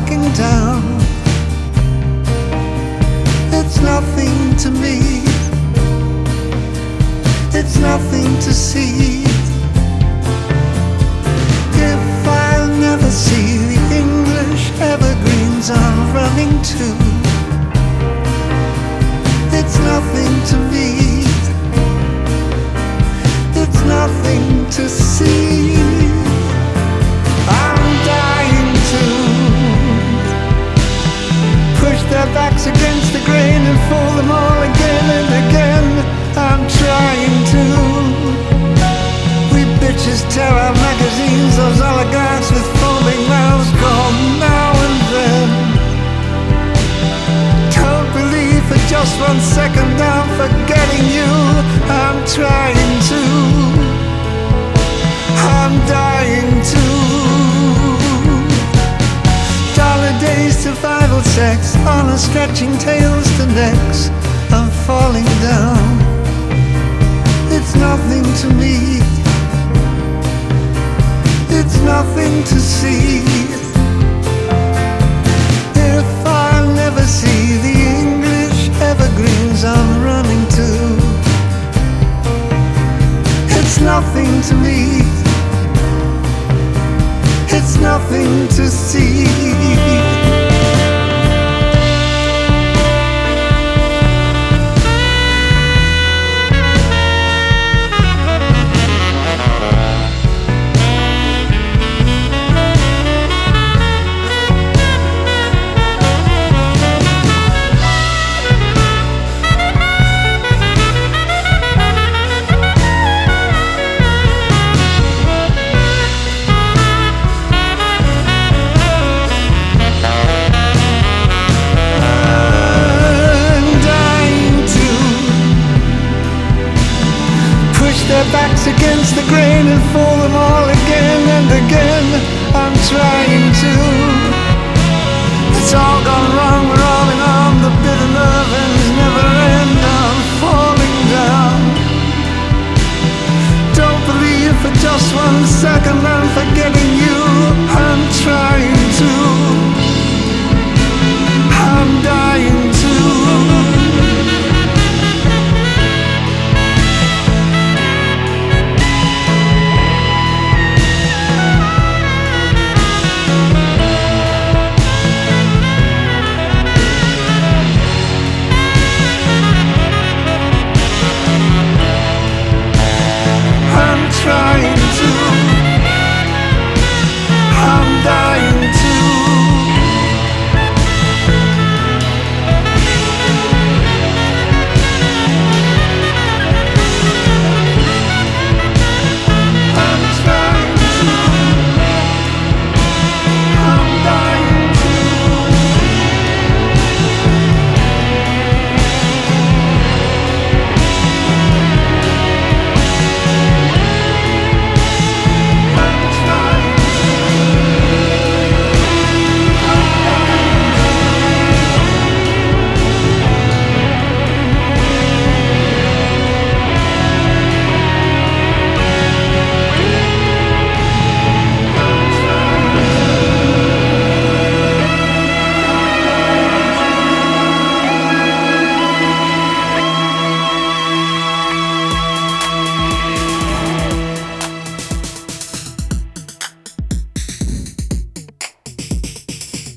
backing down. It's nothing to me, it's nothing to see. If I'll never see the English evergreens I'm running to, it's nothing to me, it's nothing to see. I'm dying to push their backs against the grain and fool them all again and again. I'm trying to. We bitches tear our magazines, those oligarchs with foaming mouths call now and then. Don't believe for just 1 second I'm forgetting you. I'm trying to. I'm dying to. Dollar days, survival sex, honor stretching tails to necks. I'm falling down. It's nothing to me, it's nothing to see. If I'll never see the English evergreens I'm running to, it's nothing to me, it's nothing to see. Their backs against the grain and fall